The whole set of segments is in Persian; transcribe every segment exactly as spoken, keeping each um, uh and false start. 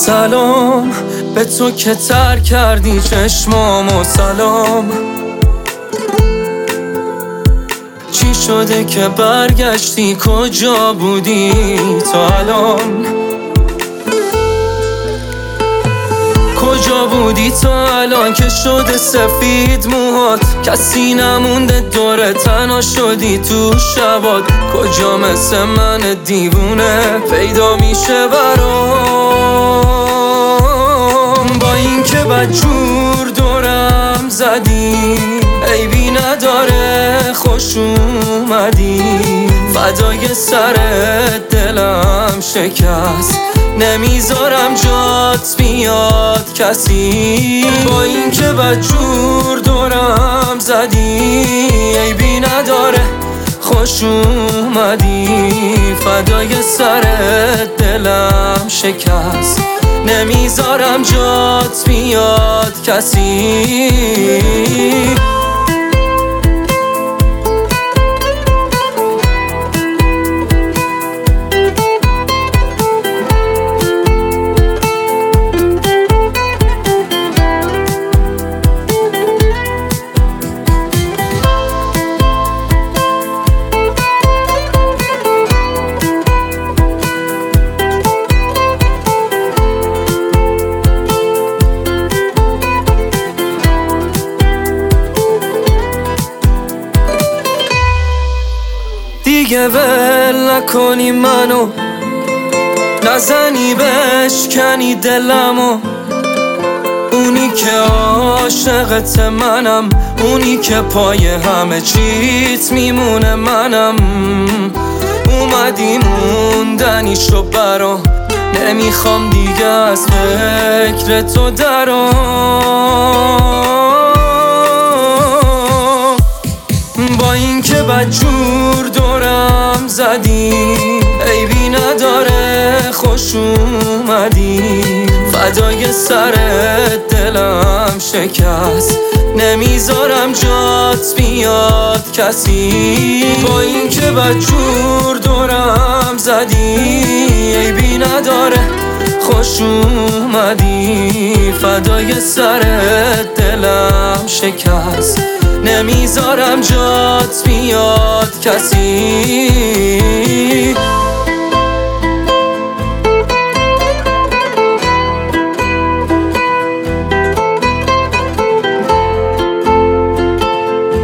سلام به تو که تر کردی چشمامو، سلام. چی شده که برگشتی؟ کجا بودی تا الان؟ کجا بودی تا الان که شده سفید موهات؟ کسی نمونده دوره، تنها شدی تو شبات. کجا مثل من دیوونه پیدا میشه برام؟ با این که بدجور دورم زدی، عیبی نداره خوش اومدی. فدای سرت دلم شکست، نمیذارم جات بیاد کسی. با این که بدجور دورم زدی، عیبی نداره خوش اومدی. فدای سرت دلم شکست، نمیذارم جات بیاد کسی. دیگه ول نکنی منو، نزنی بشکنی دلمو. اونی که عاشقت منم، اونی که پای همه چیت میمونه منم. اومدی موندنی شو برا، نمیخوام دیگه از فکر تو درام. با این که بدجور دورم زدی، عیبی نداره خوش اومدی. فدای سرت دلم شکست، نمیذارم جات بیاد کسی. با این که بدجور دورم زدی، عیبی نداره خوش اومدی. فدای سرت دلم شکست، نمیذارم جات بیاد کسی.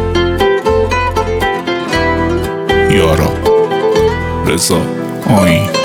یارا رضا آیین